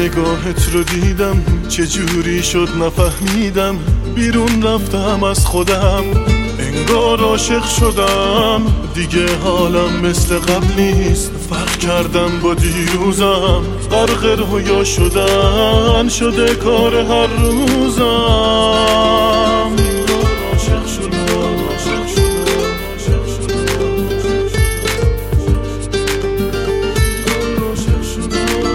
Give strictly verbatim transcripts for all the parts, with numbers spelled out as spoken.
نگاهت رو دیدم، چجوری شد نفهمیدم، بیرون رفتم از خودم، انگار عاشق شدم، دیگه حالم مثل قبل نیست، فرق کردم با دیروزم، غرق رویا شدن شده کار هر روزم. عاشق شدم، عاشق شدم، عاشق شدم، عاشق شدم،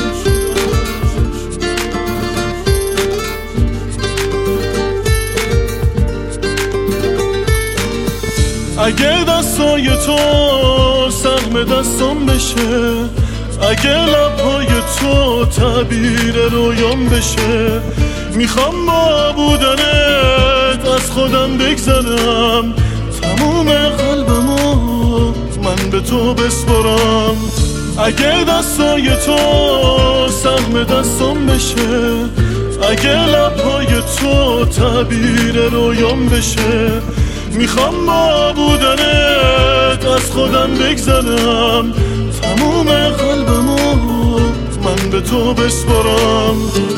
اگه دستای تو سهم دستم بشه، اگه لبهای تو تعبیر رویام بشه، میخوام با بودنت از خودم بگذرم، تموم قلبمو من به تو بسپرم. اگه دستای تو سهم دستم بشه، اگه لبهای تو تعبیر رویام بشه، میخوام با بودنت از خودم بگذرم، تموم قلبمو من به تو بسپرم.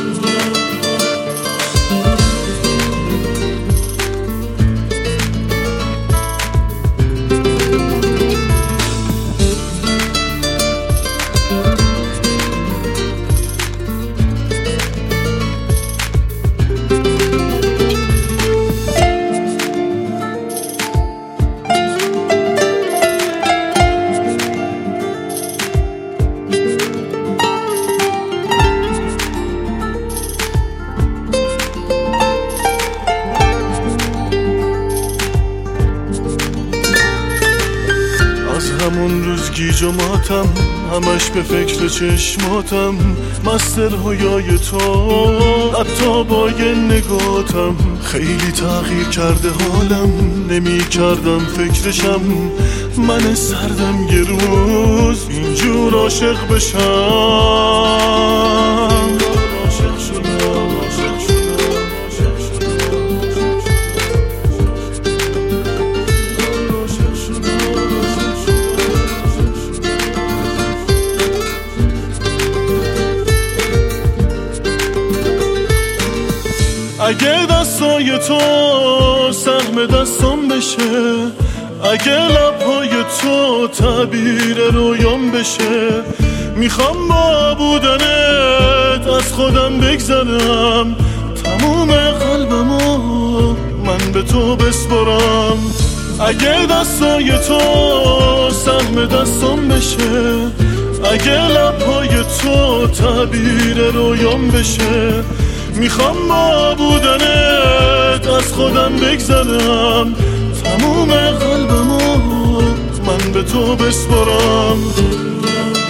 همون روز گیج و ماتم، همش به فکر چشماتم، مست رویای تو، حتی با یه نگاتم خیلی تغییر کرده حالم، نمی کردم فکرشم، من سردم یه روز اینجور عاشق بشم. عاشق شدم، عاشق شدم، عاشق شدم، اگه دستای تو سهم دستم بشه، اگه لبهای تو تعبیر رویام بشه، میخوام با بودنت از خودم بگذرم، تموم قلبمو من به تو بسپرم. اگه دستای تو سهم دستم بشه، اگه لبهای تو تعبیر رویام بشه، میخوام با بودنت از خودم بگذرم، تموم قلبمو من به تو بسپرم.